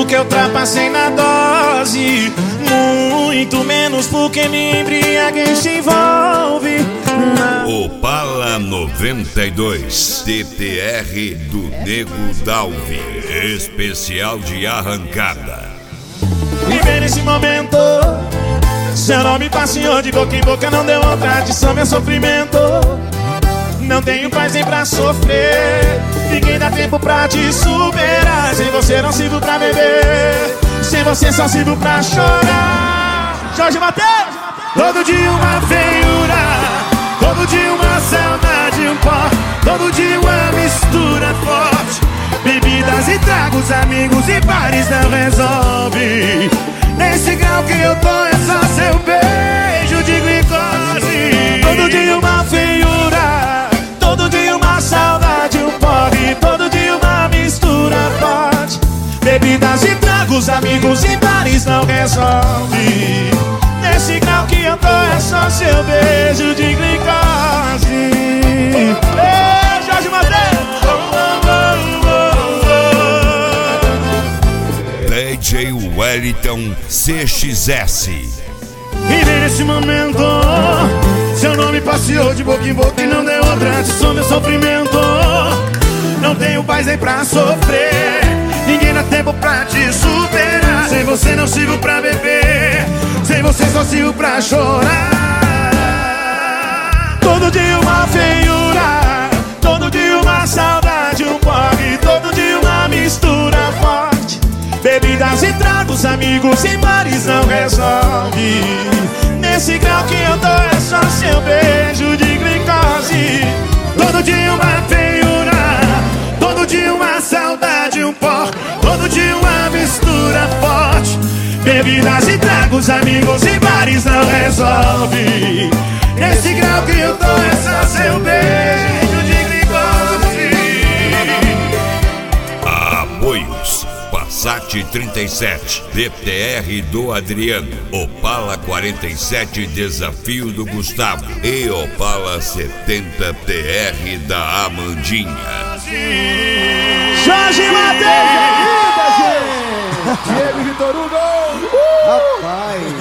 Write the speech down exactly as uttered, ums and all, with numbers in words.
que eu ultrapassei na dose, muito menos porque me embriaguei se envolve. Opala noventa e dois, T T R do Nego Dalvi, especial de arrancada. Viver nesse momento, seu nome passeou de boca em boca, não deu outra adição, meu sofrimento. Não tenho paz nem pra sofrer, ninguém dá tempo pra te superar. Sem você não sirvo pra beber, sem você só sirvo pra chorar. Jorge Mateus! Todo dia uma feiura, todo dia uma saudade, um pó, todo dia uma mistura forte. Bebidas e tragos, amigos e bares não resolve. Nesse grau que eu tô é só seu beijo de glicose. Todo dia uma feiura, todo dia uma saudade, um porre, todo dia uma mistura forte. Bebidas e tragos, amigos e bares não resolve. Nesse grau que eu tô é só seu beijo de glicose. Ei, Jorge Mateus! D J Wellington C X S. E nesse momento, seu nome passeou de boca em boca e não deu outra adição, meu sofrimento. Não tenho paz nem pra sofrer, ninguém dá tempo pra te superar. Sem você não sirvo pra beber, sem você só sirvo pra chorar. Todo dia uma feiura, todo dia uma saudade, um porre, todo dia uma mistura forte. Bebidas e tragos, amigos e bares não resolve. Nesse grau que eu tô é só seu beijo de glicose. Todo dia uma feiura, todo dia uma saudade, um pó, todo dia uma mistura forte. Bebidas e tragos, amigos e bares não resolve. Nesse grau que eu tô é só seu beijo de glicose. Apoios: Passat trinta e sete, D T R do Adriano, Opala quarenta e sete, Desafio do Gustavo e Opala setenta T R da Amandinha. Jorge Mateus! Diego Vitor Hugo! Uh! Rapaz!